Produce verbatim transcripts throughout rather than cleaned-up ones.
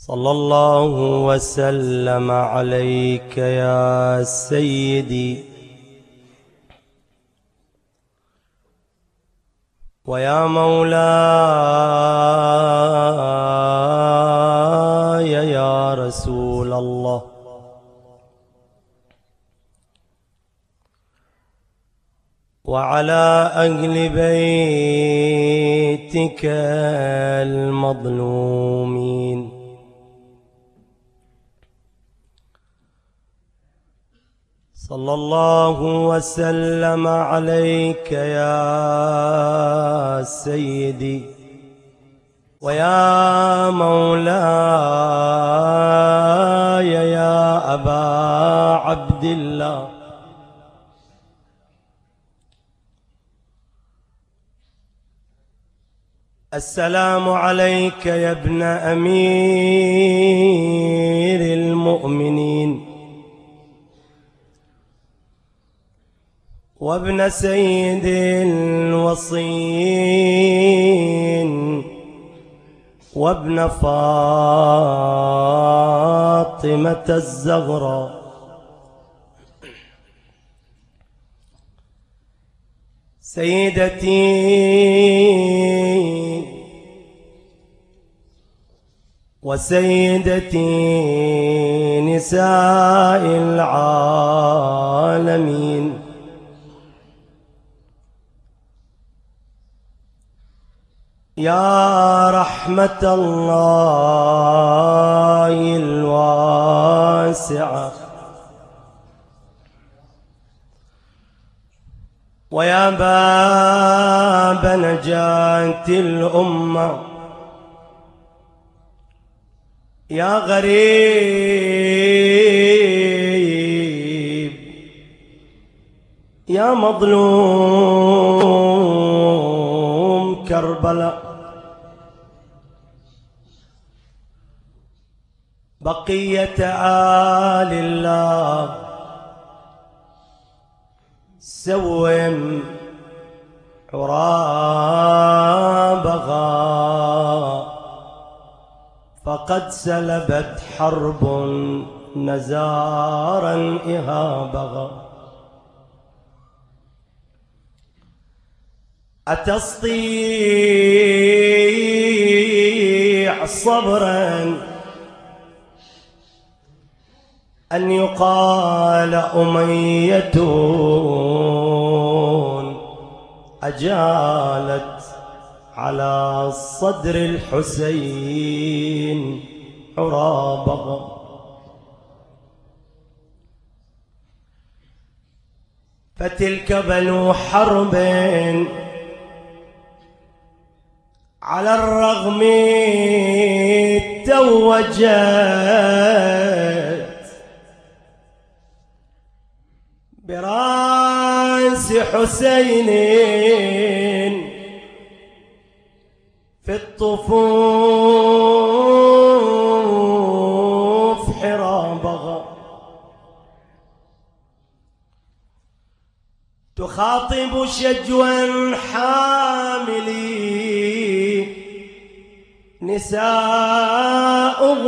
صلى الله وسلم عليك يا سيدي ويا مولاي يا رسول الله، وعلى أهل بيتك المظلومين، صلى الله وسلم عليك يا سيدي ويا مولاي يا أبا عبد الله، السلام عليك يا ابن أمير المؤمنين وابن سيد الوصين وابن فاطمة الزهراء، سيدتي وسيدتي نساء العالمين، يا رحمة الله الواسعة ويا باب نجاة الأمة، يا غريب يا مظلوم كربلاء، بقية آل الله سوم عرابها، فقد سلبت حرب نزارا إهابها، أتستطيع صبرا أن يقال أمية أجالت على صدر الحسين عرابها، فتلك بنو حرب على الرغم توجت براس حسين في الطفوف حرابها، تخاطب شجوا حاملي نساؤه،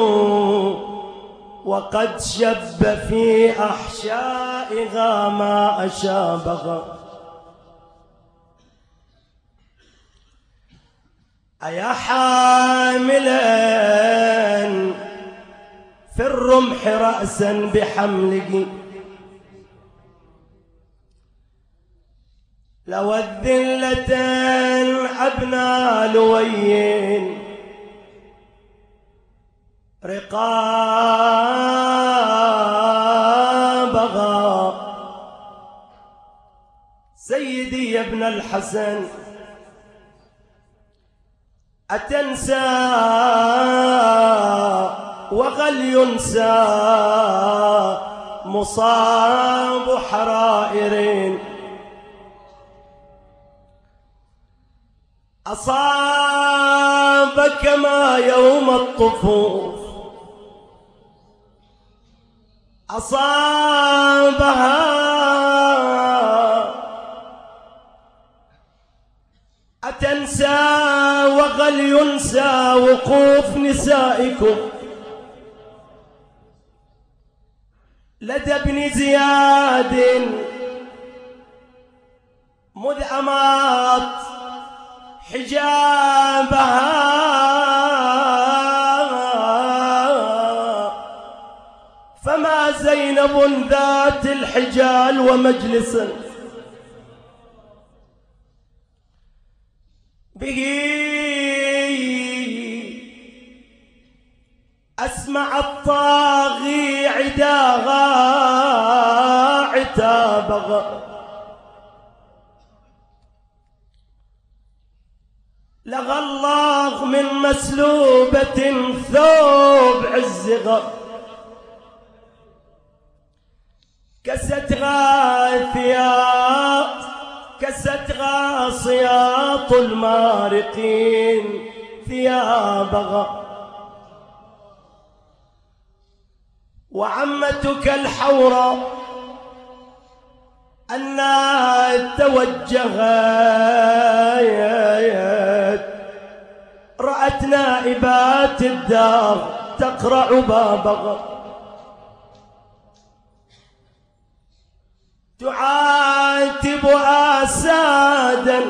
وقد شب في أحشائها ما أشابها، أيا حاملا في الرمح رأسا بحمله، لو الذلة أبنى لوين رقابها، سيدي يا ابن الحسن أتنسى وغل ينسى مصاب حرائر أصابك ما يوم الطفوف أصابها، أتنسى وغل وغل ينسى وقوف نسائكم لدى ابن زياد مذ أمات حجابها فما زينب ذات الحجال ومجلس به أسمع الطاغي عداها عتابها لغى الله من مسلوبة ثوب عزها كستغا ثياب كستغا صياط المارقين ثيابها وعمتك الحوراء أنها توجهت رأت نائبات الدار تقرع بابها تعاتب أسادا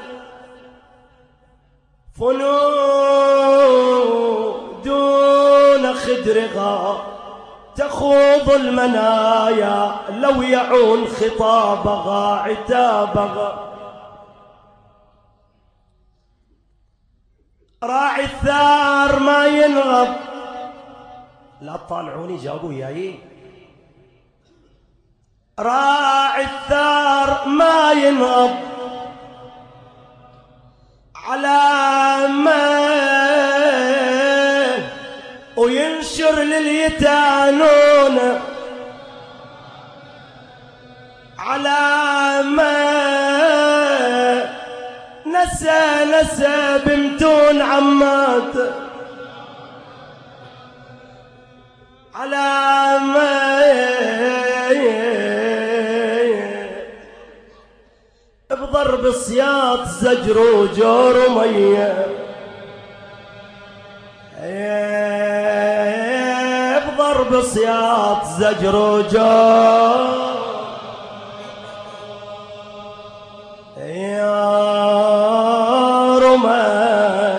فنون دون خدرها تخوض المنايا لو يعون خطابها عتابها راعي الثار ما ينغض لا تطالعوني جابوا ياي راعي الثار ما ينغض على ما وينشر لليتانون على ما نسى نسى بمتون عمات على ما بضرب سياط زجر وجور ومية بضرب سياط زجر وجور يا رمان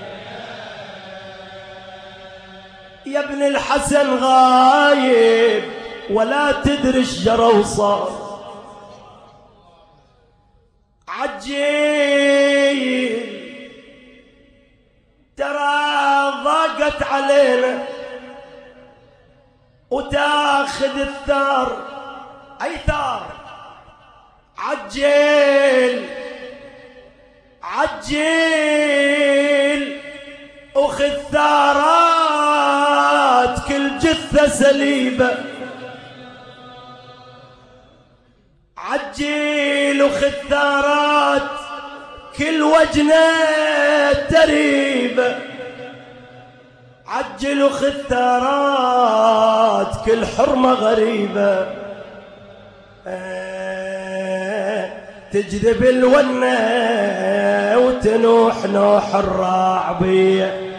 يا ابن الحسن غايب ولا تدري شجرة وصار عجيل ترى ضاقت علينا وتاخذ الثار اي ثار عجيل عجيل وخذ ثارات كل جثة سليبة عجيل وخذ ثارات كل وجنة تريبة عجل وخذ ثارات كل حرمة غريبة تجذب الونة وتنوح نوح الراعبية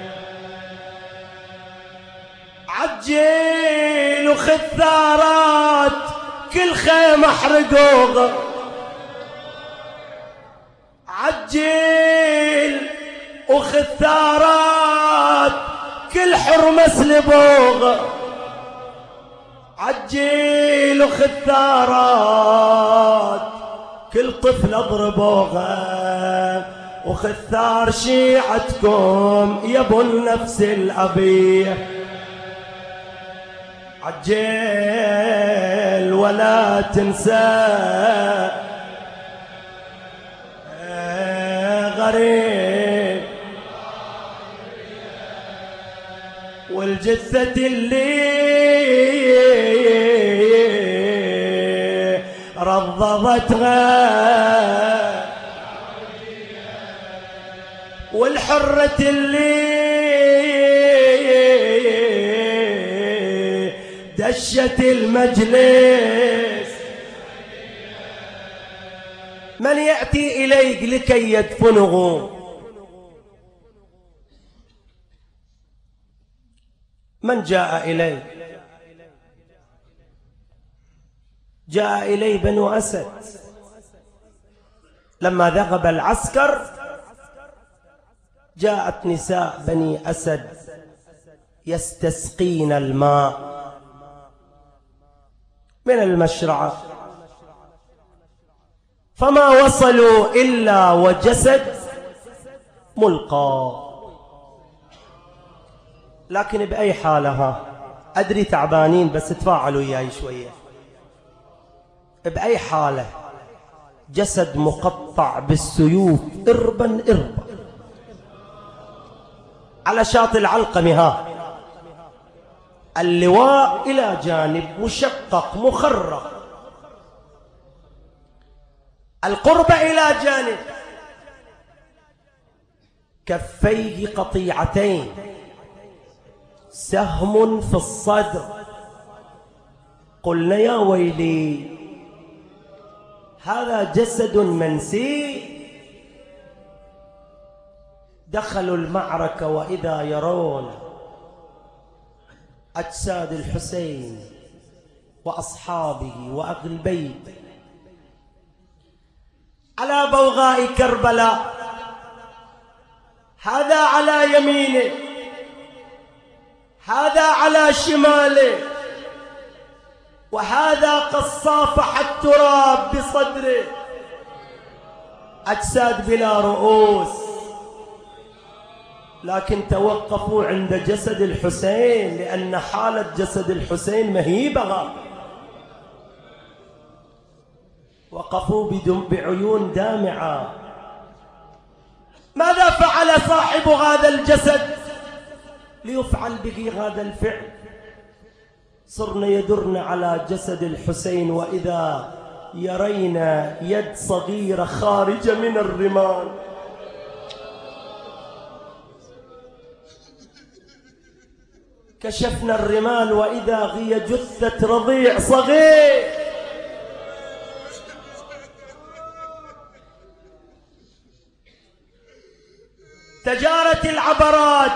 عجيل وخذ ثارات كل خيمة حرقوغة عجيل وخذ ثارات كل حرمة سلبوغة عجيل وخذ ثارات كل طفل اضربوها وخذ ثار شيعتكم يا ابو النفس الأبية عجيل ولا تنسى غريب والجثة اللي رضضتها والحرة اللي دشت المجلس من يأتي إليك لكي يدفنه من جاء إليه؟ جاء إليه بنو أسد. لما ذهب العسكر جاءت نساء بني أسد يستسقين الماء من المشرعة، فما وصلوا إلا وجسد ملقى. لكن بأي حالة؟ ها أدري تعبانين بس تفاعلوا وياي شوية. بأي حالة؟ جسد مقطع بالسيوف إربا إربا على شاطئ العلقمة، ها اللواء إلى جانب مشقق مخرق، القربة إلى جانب، كفيه قطيعتين، سهم في الصدر. قلنا يا ويلي هذا جسد منسي. دخلوا المعركة وإذا يرون أجساد الحسين وأصحابه وأهل البيت على بوغاء كربلاء، هذا على يمينه، هذا على شماله، وهذا قد صافح التراب بصدره، أجساد بلا رؤوس. لكن توقفوا عند جسد الحسين لأن حالة جسد الحسين مهيبة. وقفوا بعيون دامعة. ماذا فعل صاحب هذا الجسد ليفعل به هذا الفعل؟ صرنا يدرن على جسد الحسين وإذا يرينا يد صغيرة خارجة من الرمال. كشفنا الرمال وإذا هي جثة رضيع صغير. تجارت العبرات،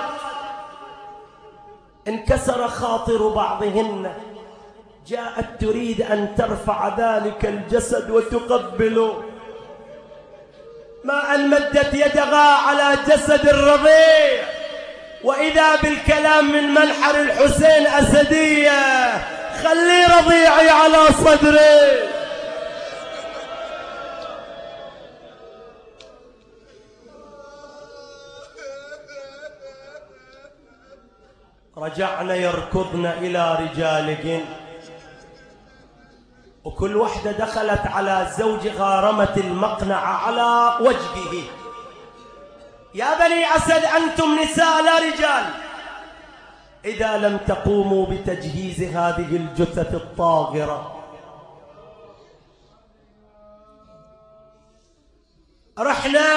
انكسر خاطر بعضهن، جاءت تريد أن ترفع ذلك الجسد وتقبله، ما أن مدت يدها على جسد الرضيع وإذا بالكلام من منحر الحسين أسدية: خلي رضيعي على صدري. رجعنا يركضن إلى رجالهن، وكل وحدة دخلت على زوجها رمت المقنعة على وجهه: يا بني أسد أنتم نساء لا رجال، إذا لم تقوموا بتجهيز هذه الجثث الطاغرة. رحنا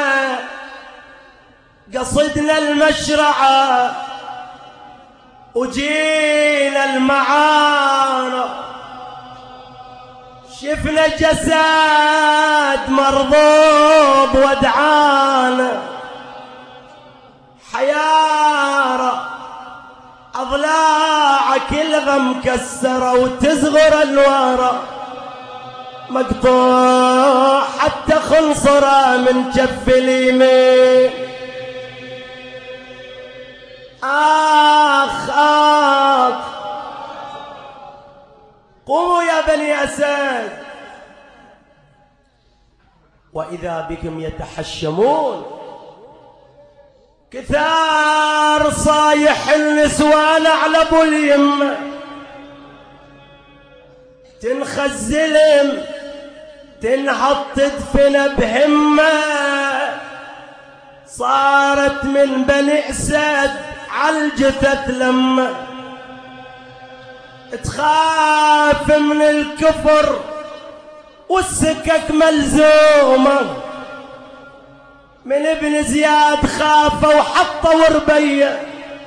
قصدنا المشرعة وجينا المعارة، شفنا جسد مرضوب ودعانة، حيارة أضلاع كلها مكسرة وتزغر الورى، مقطوع حتى خنصرة من جف اليمين. آخ آخ قوموا يا بني أسد. وإذا بكم يتحشمون، كثار صايح النسوان على ابو اليمه، تنخزلم تنحط تدفن بهمه، صارت من بني أسد عالجثث لما تخاف من الكفر والسكك ملزومة. من ابن زياد خافوا وحطوا ربية،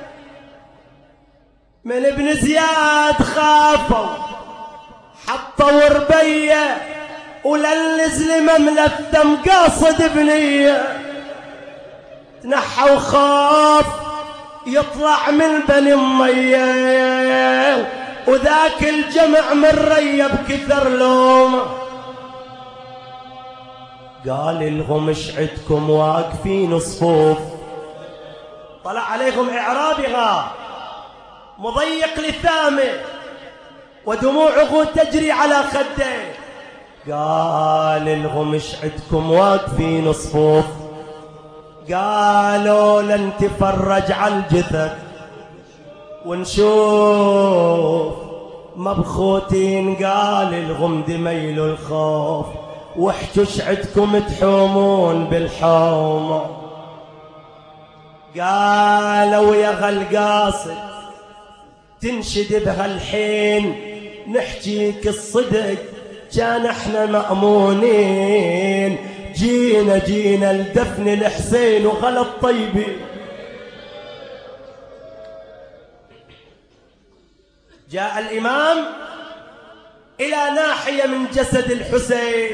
من ابن زياد خافوا حطوا ربية، وللزلمة ملثم قاصد بنية، تنحوا خوف يطلع من بني أمية، وذاك الجمع من ريب كثر لوم. قال لهم ايش عدكم واقفين صفوف؟ طلع عليهم إعرابها مضيق لثامه ودموعه تجري على خده. قال لهم ايش عدكم واقفين صفوف؟ قالوا لن تفرج على الجثث ونشوف مبخوتين. قال لهم دميل الخوف واحجوا ايش عدكم تحومون بالحومه. قالوا يا غالقاصد تنشد بهالحين نحجيك الصدق، كان احنا مأمونين جينا جينا لدفن الحسين وغلط طيبين. جاء الإمام إلى ناحية من جسد الحسين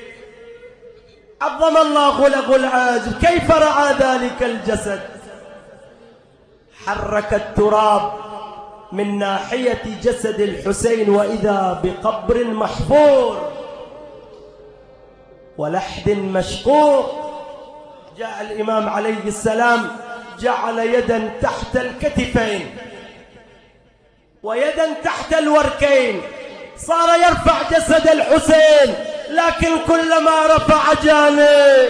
عظم الله له العاجب. كيف رأى ذلك الجسد؟ حرك التراب من ناحية جسد الحسين وإذا بقبر محفور ولحد مشقوق. جاء الإمام عليه السلام جعل يدا تحت الكتفين ويدا تحت الوركين، صار يرفع جسد الحسين، لكن كلما رفع جانب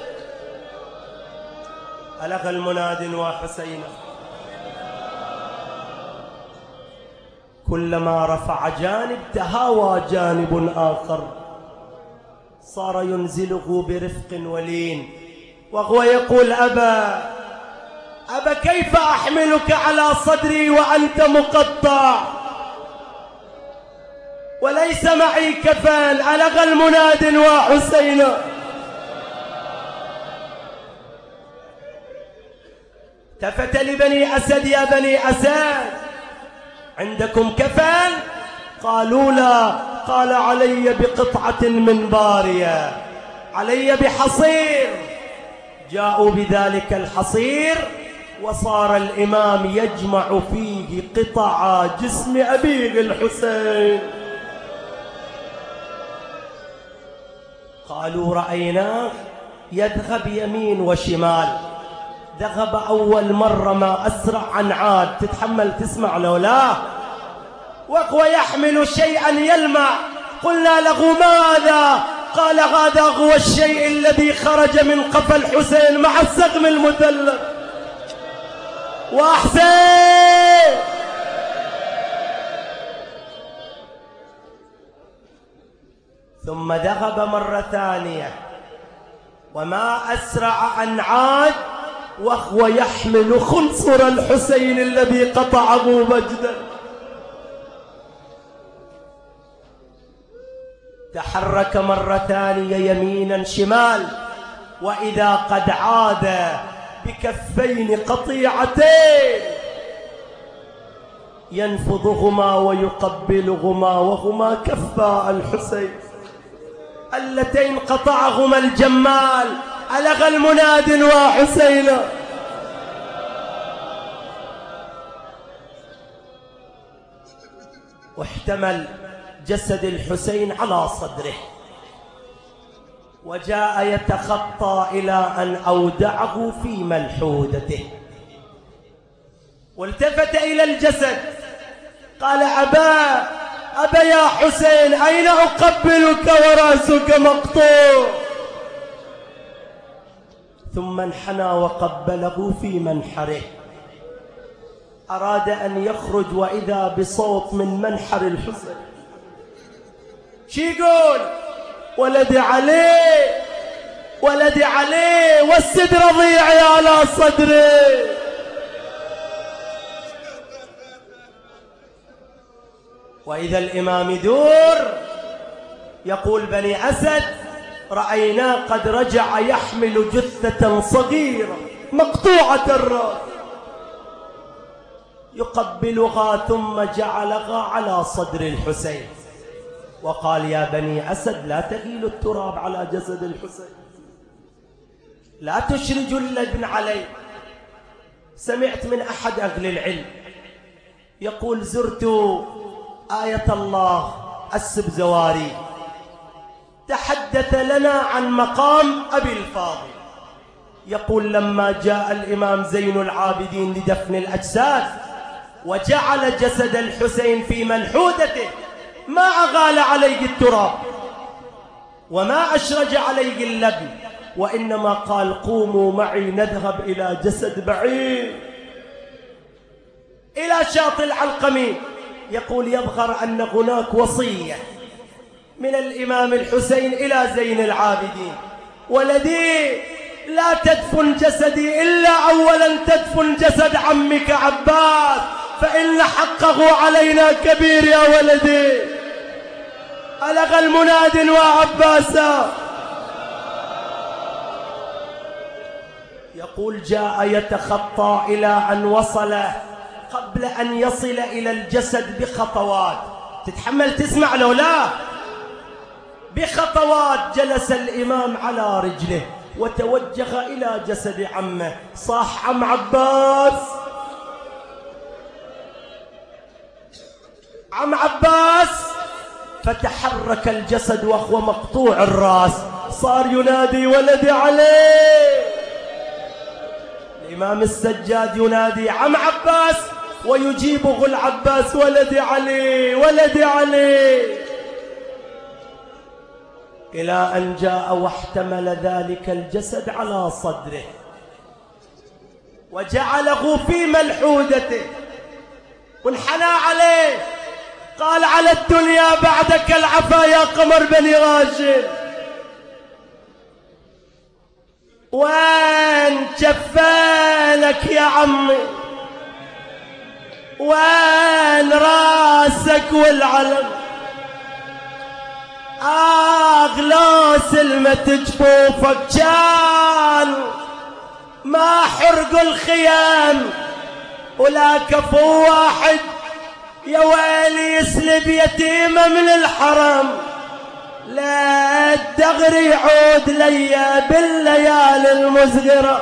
ألغى المناد وحسينا. كلما رفع جانب تهاوى جانب آخر، صار ينزله برفق ولين، وهو يقول أبا أبا كيف أحملك على صدري وأنت مقطع وليس معي كفان؟ ألغى المناد وحسينا. التفت لبني أسد يا بني أسد عندكم كفان؟ قالوا لا. قال علي بقطعة من بارية، علي بحصير. جاءوا بذلك الحصير وصار الإمام يجمع فيه قطع جسم أبيه الحسين. قالوا رأيناه يذهب يمين وشمال، ذهب أول مرة ما أسرع عن عاد. تتحمل تسمع لو لا؟ وهو يحمل شيئا يلمع. قلنا له ماذا؟ قال هذا هو الشيء الذي خرج من قفا الحسين مع السقم المثلث. وحسين ثم ذهب مرة ثانية وما أسرع أن عاد وهو يحمل خنصر الحسين الذي قطعه مجدا. تحرك مرة ثانية يمينا شمال، وإذا قد عاد بكفين قطيعتين ينفضهما ويقبلهما وهما كفا الحسين اللتين قطعهما الجمال. ألغى المناد وحسينا. واحتمل جسد الحسين على صدره وجاء يتخطى إلى أن أودعه في ملحودته، والتفت إلى الجسد قال أبا أبا يا حسين أين أقبلك ورأسك مقطوع؟ ثم انحنى وقبله في منحره. أراد أن يخرج وإذا بصوت من منحر الحسين شي يقول؟ ولدي عليه ولدي عليه والسد رضيعي على صدري. وإذا الإمام يدور يقول بني أسد رأيناه قد رجع يحمل جثة صغيرة مقطوعة الرأس يقبلها، ثم جعلها على صدر الحسين وقال يا بني أسد لا تغيلوا التراب على جسد الحسين، لا تشرجوا اللبن عليه، سمعت من أحد أهل العلم يقول زرت آية الله السبزواري، تحدث لنا عن مقام أبي الفاضل. يقول لما جاء الإمام زين العابدين لدفن الأجساد وجعل جسد الحسين في منحودته ما أغال عليه التراب وما أشرج عليه اللبن، وإنما قال قوموا معي نذهب إلى جسد بعيد إلى شاطئ العلقمي. يقول يظهر أن هناك وصية من الإمام الحسين إلى زين العابدين: ولدي لا تدفن جسدي إلا أولا تدفن جسد عمك عباس، فإن حقه علينا كبير يا ولدي. ألغى المناد وعباسا. يقول جاء يتخطى إلى أن وصل، قبل أن يصل إلى الجسد بخطوات، تتحمل تسمع لو لا؟ بخطوات جلس الإمام على رجله وتوجه إلى جسد عمه، صاح عم عباس عم عباس، فتحرك الجسد وهو مقطوع الرأس، صار ينادي ولدي علي. الإمام السجاد ينادي عم عباس ويجيبه العباس ولدي علي ولدي علي، إلى أن جاء واحتمل ذلك الجسد على صدره وجعله في ملحودته وانحنى عليه، قال على الدنيا بعدك العفا يا قمر بني هاشم. وين جفانك يا عمي؟ وين راسك والعلم؟ آه لو سلمت جفوفك كان ما حرقوا الخيام ولا كفو واحد يا ويلي يسلب يتيمة من الحرم، لا الدغر يعود لي بالليالي المزغرة.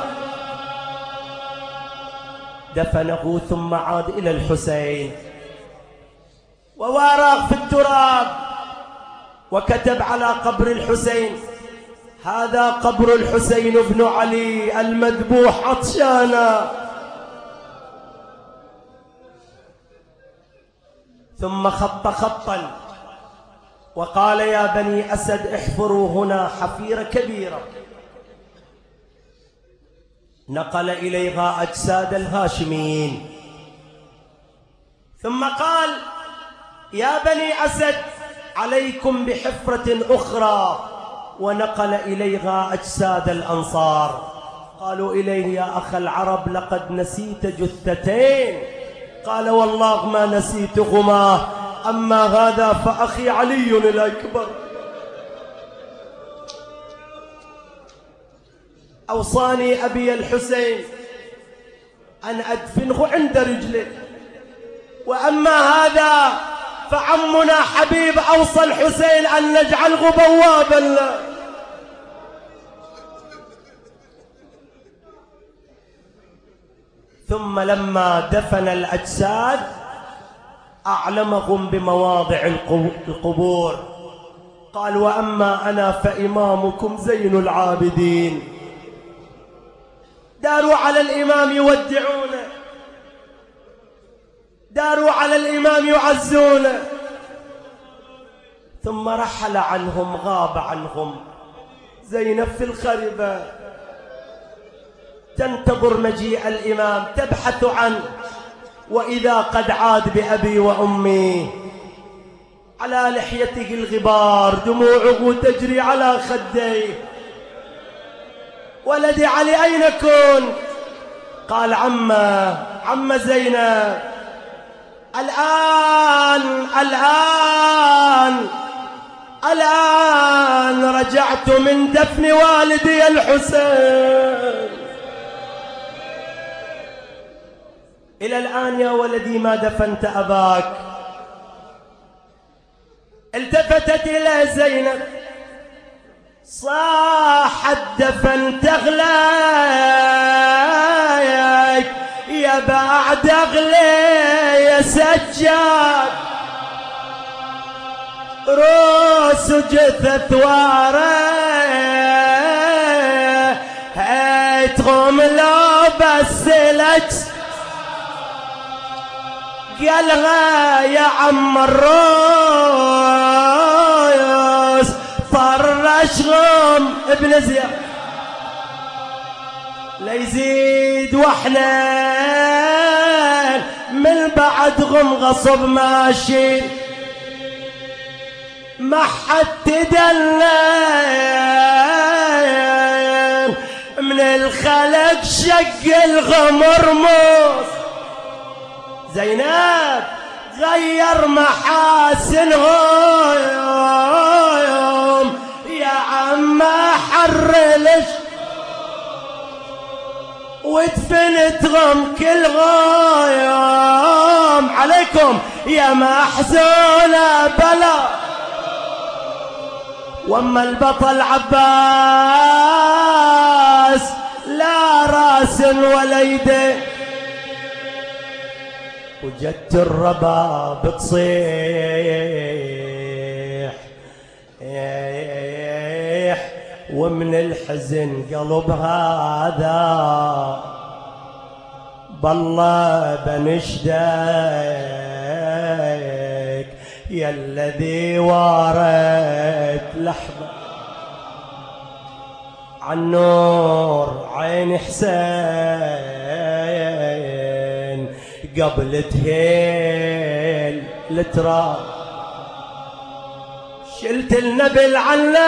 دفنه ثم عاد إلى الحسين ووارق في التراب وكتب على قبر الحسين: هذا قبر الحسين بن علي المذبوح عطشانا. ثم خط خطا وقال: يا بني أسد احفروا هنا حفيرة كبيرة. نقل إليها أجساد الهاشميين، ثم قال: يا بني أسد عليكم بحفرة أخرى، ونقل إليها أجساد الأنصار. قالوا إليه: يا أخ العرب لقد نسيت جثتين. قال: والله ما نسيتهما، أما هذا فأخي علي الأكبر. أوصاني أبي الحسين أن أدفنه عند رجله، وأما هذا فعمنا حبيب أوصى الحسين أن نجعله بوابا له. ثم لما دفن الأجساد أعلمهم بمواضع القبور، قال: وأما أنا فإمامكم زين العابدين. داروا على الإمام يودعونه، داروا على الإمام يعزونه، ثم رحل عنهم، غاب عنهم. زينب في الخربة تنتظر مجيء الإمام، تبحث عنه، وإذا قد عاد بأبي وأمي، على لحيته الغبار، دموعه تجري على خديه. ولدي علي أين كنت؟ قال: عمه عم زينب، الآن الآن الآن رجعت من دفن والدي الحسين. إلى الآن يا ولدي ما دفنت أباك. التفتت إلى زينب، صاحت: دفنت أغلاك يا بعد اغلي يا سجاد روس جثث واره هيتغم لو بس لك قالها يا عم الروس فرش غم ابن زياد ليزيد واحنا من بعد غم غصب ماشي ما حد تدلل من الخلق شق الغمر موس زينب غير محاسنهم يا عم حرلش ودفنت غم كل غيوم عليكم يا محزونة بلا واما البطل عباس لا راس ولا يدين وجدت الرباب تصيح ومن الحزن قلب هذا بالله بنشدك يا الذي وارت لحظة عن نور عين حسين قبل تهيل التراب شلت النبل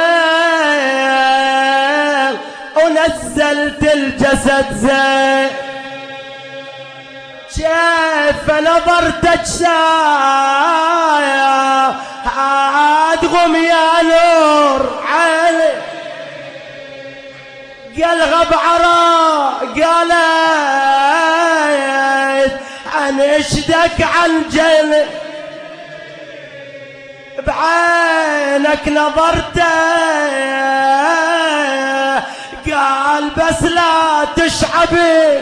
علام ونزلت الجسد زين شايف نظرتك شايا عاد غم يا نور علي قالها بعراء قالت انشدك عن جنة بعينك نظرته قال بس لا تشعبي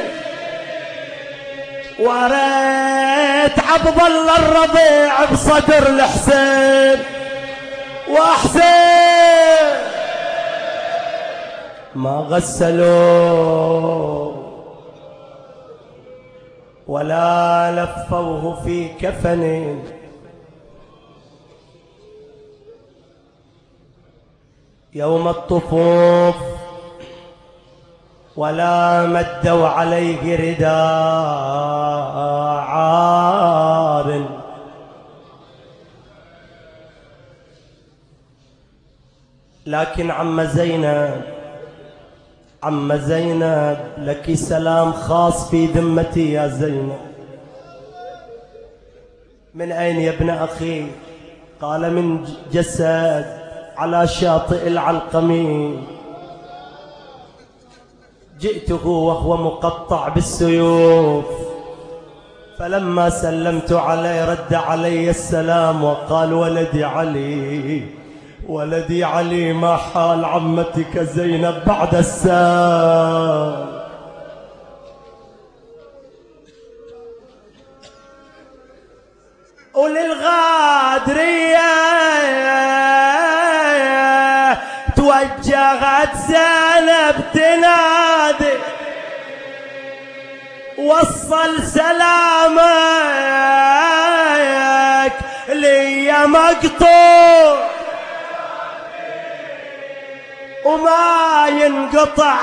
وريت عبد الله الرضيع بصدر الحسين وحسين ما غسلوه ولا لفوه في كفن يوم الطفوف ولا مدوا عليه رداء عار لكن عم زينب عم زينب لك سلام خاص في ذمتي يا زينب. من أين يا ابن أخي؟ قال من جسد على شاطئ العلقمي جئته وهو مقطع بالسيوف، فلما سلمت عليه رد علي السلام وقال ولدي علي ولدي علي ما حال عمتك زينب بعد السام؟ وللغادرية توجهت زينب تنادي وصل سلامك لي مقطوع وما ينقطع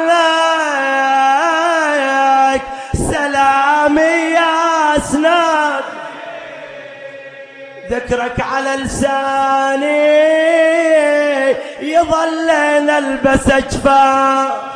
عنك سلامي يا سناد، ذكرك على لساني يظل نلبس اجفاف